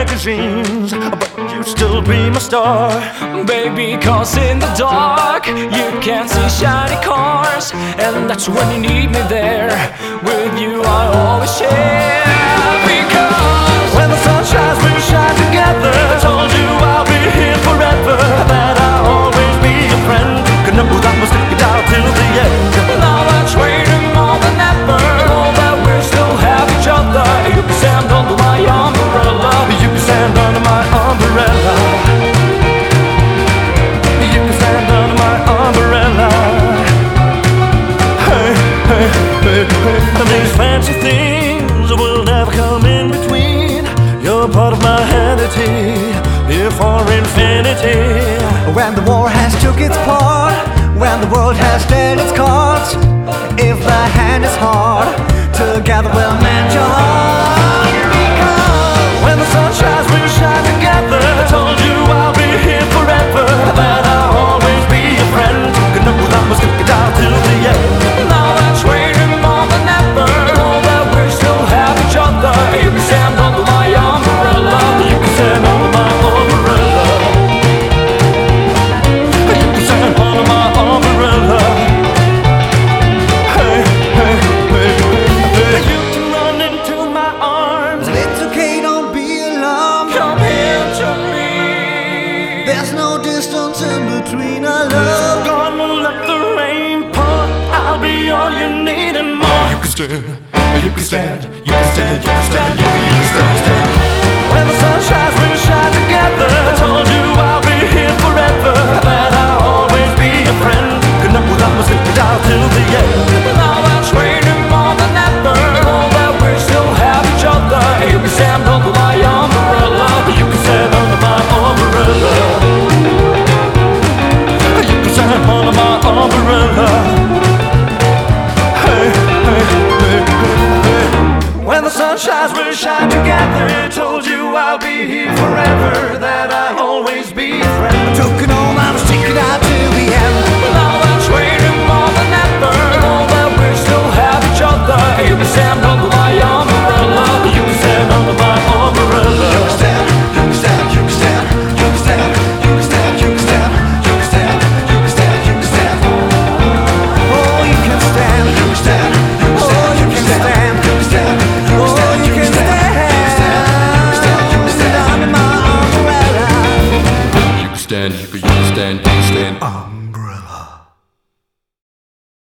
magazines, but you'd still be my star. Baby, cause in the dark you can't see shiny cars, and that's when you need me there. With you I always share. Because when the sun shines, we shine together. I told you I'll be here forever, that I'll always be your friend. Could know that we'll stick it out till the end. now that's waiting more than ever, know that we still have each other. You can stand under my umbrella. You can stand under my umbrella. You can stand under my umbrella. Hey, hey, hey, hey. These fancy things will never come in between. You're part of my entity, here for infinity. When the war has took its part, when the world has dealt its cards, if the hand is hard, together we'll mend your heart. When the sun shines, we shine together. I told you I'll be here forever, that I'll always be your friend. Good know that we'll stick it out till the end. Now that's waiting more than ever, know that we still have each other. You can stand under my umbrella. You can stand under my umbrella. You can stand under my umbrella. Hey, hey, hey, hey. You can run into my arms. It's okay, don't be alarmed. Come here to me. There's no distance in between our love. God will let the rain pour. I'll be all you need and more. You can stand, you can stand, you can stand, you can stand, you can stand. When the sun shines, we shine together. I told you I'll be here forever, that I'll always be your friend. Good know that we'll stick it out till the end. Now that's waiting more than ever, know that we still have each other. You can stand under my umbrella. You can stand under my umbrella. You can stand under my umbrella. Hey, hey, hey, hey, hey. When the sun shines, we'll shine together. I told you I'll be here forever, that I'll always be your friend. Took it all, I'm sticking out till the end. Now that's waiting more than ever, know that we still have each other. You can stand under my umbrella. You can stand under my umbrella. You can stand, you can stand, you can stand, you can stand, you can stand, you can stand, you can stand, you can stand, you can stand. Oh, you can stand, you can stand, you can stand, you can stand, you can stand, you can stand, you can stand, you can stand under my umbrella. You can stand, you can stand, you can stand.